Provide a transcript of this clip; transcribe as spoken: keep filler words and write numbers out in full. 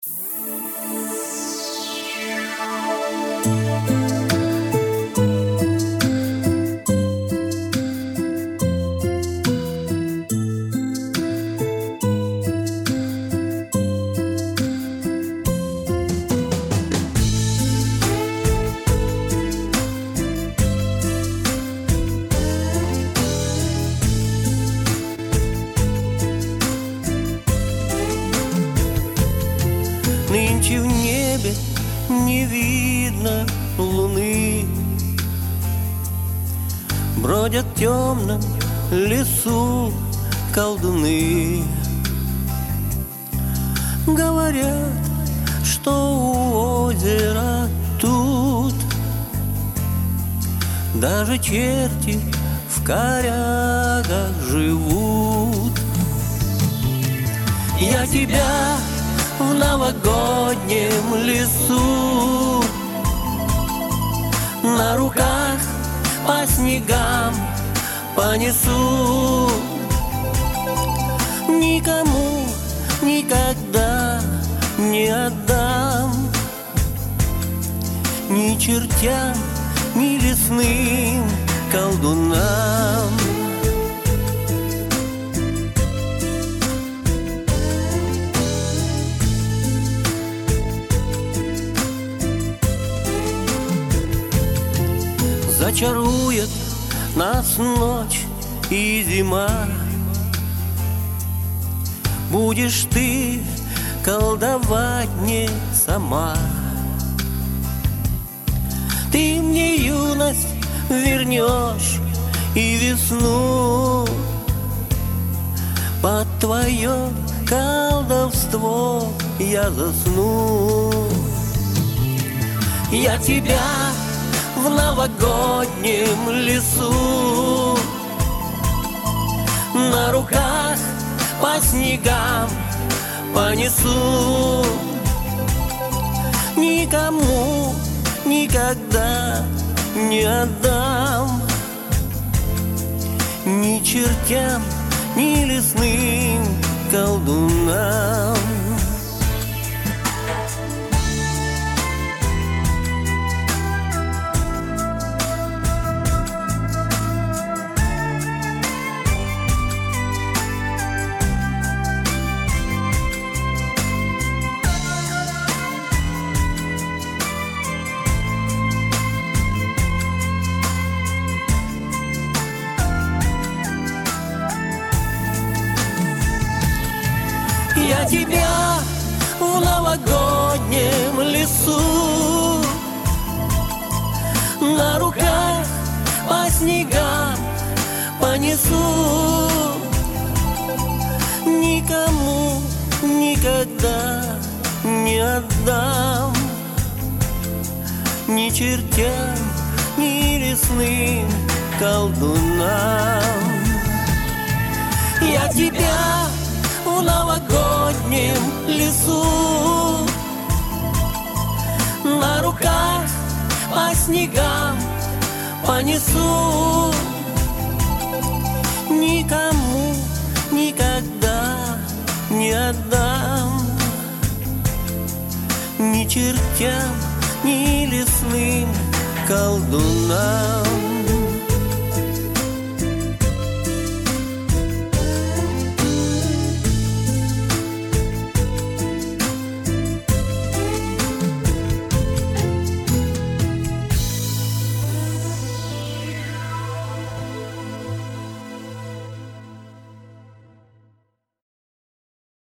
Нынче в небе не видно луны, бродят в темном лесу колдуны. Говорят, что у озера тут даже черти в корягах живут. Я тебя в новогоднем лесу на руках по снегам понесу. Никому никогда не отдам, ни чертям, ни лесным колдунам. Зачарует нас ночь и зима, будешь ты колдовать не сама. Ты мне юность вернешь и весну, под твое колдовство я засну. Я тебя в новогоднем лесу на руках по снегам понесу. Никому никогда не отдам, ни чертям, ни лесным колдунам. Я тебя в новогоднем лесу на руках по снегам понесу. Никому никогда не отдам, ни чертям, ни лесным колдунам. Я тебя в новогоднем лесу на руках по снегам понесу. Никому никогда не отдам, ни чертям, ни лесным колдунам.